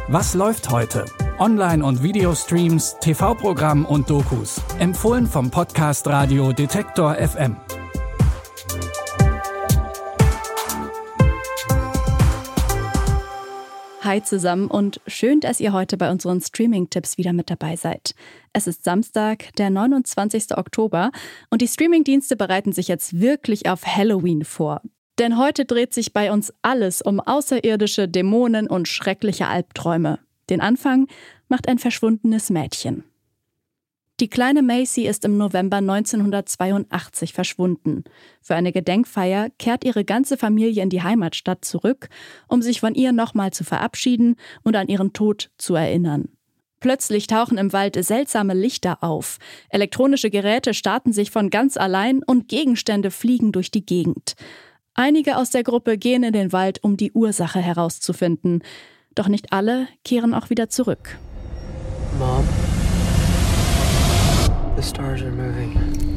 Was läuft heute? Online- und Videostreams, TV-Programm und Dokus. Empfohlen vom Podcast Radio Detektor FM. Hi zusammen und schön, dass ihr heute bei unseren Streaming-Tipps wieder mit dabei seid. Es ist Samstag, der 29. Oktober und die Streaming-Dienste bereiten sich jetzt wirklich auf Halloween vor. Denn heute dreht sich bei uns alles um außerirdische Dämonen und schreckliche Albträume. Den Anfang macht ein verschwundenes Mädchen. Die kleine Macy ist im November 1982 verschwunden. Für eine Gedenkfeier kehrt ihre ganze Familie in die Heimatstadt zurück, um sich von ihr nochmal zu verabschieden und an ihren Tod zu erinnern. Plötzlich tauchen im Wald seltsame Lichter auf. Elektronische Geräte starten sich von ganz allein und Gegenstände fliegen durch die Gegend. Einige aus der Gruppe gehen in den Wald, um die Ursache herauszufinden. Doch nicht alle kehren auch wieder zurück. Mom? The stars are moving.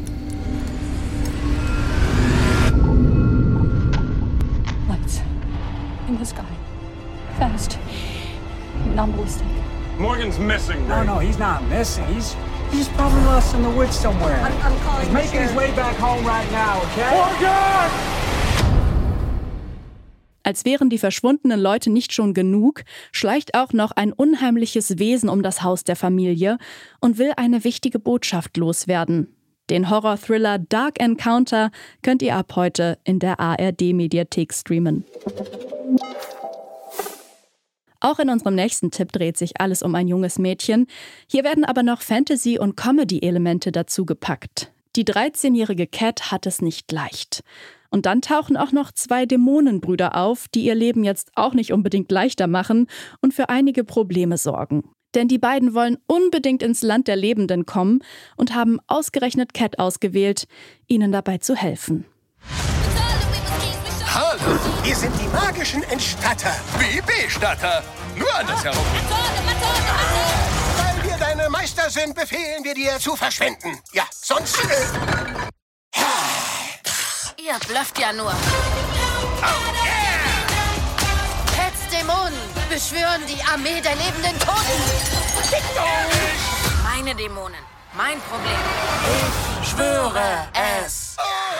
Lights in the sky. Fast. Non-ballistic. Morgan's missing, right? No, he's not missing. He's probably lost in the woods somewhere. I'm calling He's making his way back home right now, okay? Morgan! Als wären die verschwundenen Leute nicht schon genug, schleicht auch noch ein unheimliches Wesen um das Haus der Familie und will eine wichtige Botschaft loswerden. Den Horror-Thriller Dark Encounter könnt ihr ab heute in der ARD-Mediathek streamen. Auch in unserem nächsten Tipp dreht sich alles um ein junges Mädchen. Hier werden aber noch Fantasy- und Comedy-Elemente dazu gepackt. Die 13-jährige Cat hat es nicht leicht. Und dann tauchen auch noch 2 Dämonenbrüder auf, die ihr Leben jetzt auch nicht unbedingt leichter machen und für einige Probleme sorgen. Denn die beiden wollen unbedingt ins Land der Lebenden kommen und haben ausgerechnet Cat ausgewählt, ihnen dabei zu helfen. Hallo, wir sind die magischen Entstatter. Wie Bestatter, nur andersherum. Weil wir deine Meister sind, befehlen wir dir zu verschwinden. Ja, sonst... Ihr blufft ja nur. Oh yeah! Cats Dämonen beschwören die Armee der lebenden Toten. Meine Dämonen, mein Problem. Ich schwöre es.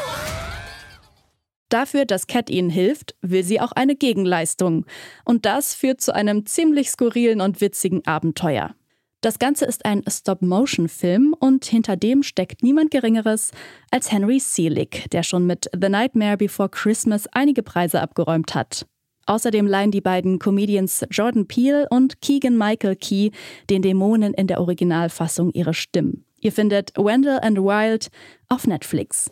Dafür, dass Cat ihnen hilft, will sie auch eine Gegenleistung. Und das führt zu einem ziemlich skurrilen und witzigen Abenteuer. Das Ganze ist ein Stop-Motion-Film und hinter dem steckt niemand Geringeres als Henry Selick, der schon mit The Nightmare Before Christmas einige Preise abgeräumt hat. Außerdem leihen die beiden Comedians Jordan Peele und Keegan-Michael Key den Dämonen in der Originalfassung ihre Stimmen. Ihr findet Wendell and Wild auf Netflix.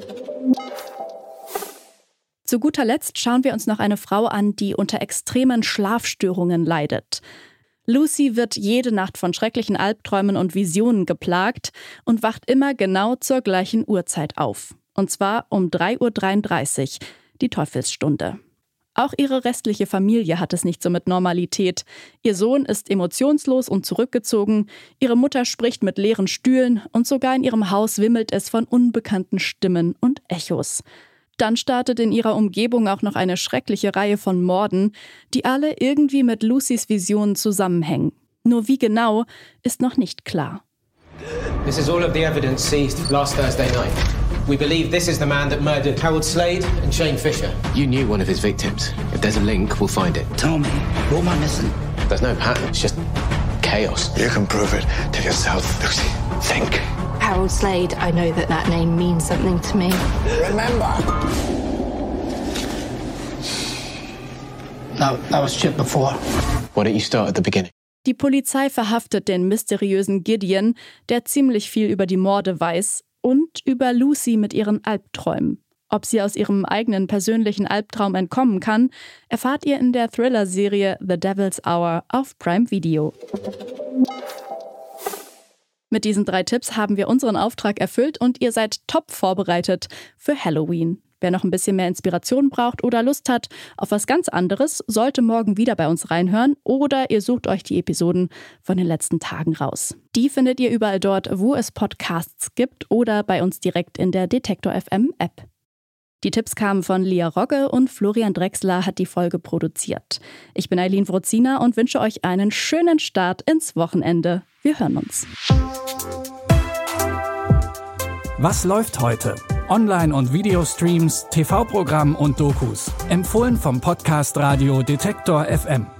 Zu guter Letzt schauen wir uns noch eine Frau an, die unter extremen Schlafstörungen leidet. Lucy wird jede Nacht von schrecklichen Albträumen und Visionen geplagt und wacht immer genau zur gleichen Uhrzeit auf. Und zwar um 3:33 Uhr, die Teufelsstunde. Auch ihre restliche Familie hat es nicht so mit Normalität. Ihr Sohn ist emotionslos und zurückgezogen, ihre Mutter spricht mit leeren Stühlen und sogar in ihrem Haus wimmelt es von unbekannten Stimmen und Echos. Dann startet in ihrer Umgebung auch noch eine schreckliche Reihe von Morden, die alle irgendwie mit Lucys Visionen zusammenhängen. Nur wie genau, ist noch nicht klar. This is all of the evidence seized last Thursday night. We believe this is the man that murdered Harold Slade and Shane Fisher. You knew one of his victims. If there's a link, we'll find it. Tell me, what am I missing? There's no pattern, it's just chaos. You can prove it to yourself, Lucy. Think. Harold Slade, I know that name means something to me. Remember. No, that was shit before. Why don't you start at the beginning? Die Polizei verhaftet den mysteriösen Gideon, der ziemlich viel über die Morde weiß und über Lucy mit ihren Albträumen. Ob sie aus ihrem eigenen persönlichen Albtraum entkommen kann, erfahrt ihr in der Thriller-Serie The Devil's Hour auf Prime Video. Mit diesen 3 Tipps haben wir unseren Auftrag erfüllt und ihr seid top vorbereitet für Halloween. Wer noch ein bisschen mehr Inspiration braucht oder Lust hat auf was ganz anderes, sollte morgen wieder bei uns reinhören oder ihr sucht euch die Episoden von den letzten Tagen raus. Die findet ihr überall dort, wo es Podcasts gibt oder bei uns direkt in der Detektor FM App. Die Tipps kamen von Lia Rogge und Florian Drexler hat die Folge produziert. Ich bin Eileen Wrozina und wünsche euch einen schönen Start ins Wochenende. Wir hören uns. Was läuft heute? Online- und Videostreams, TV-Programm und Dokus. Empfohlen vom Podcast Radio Detektor FM.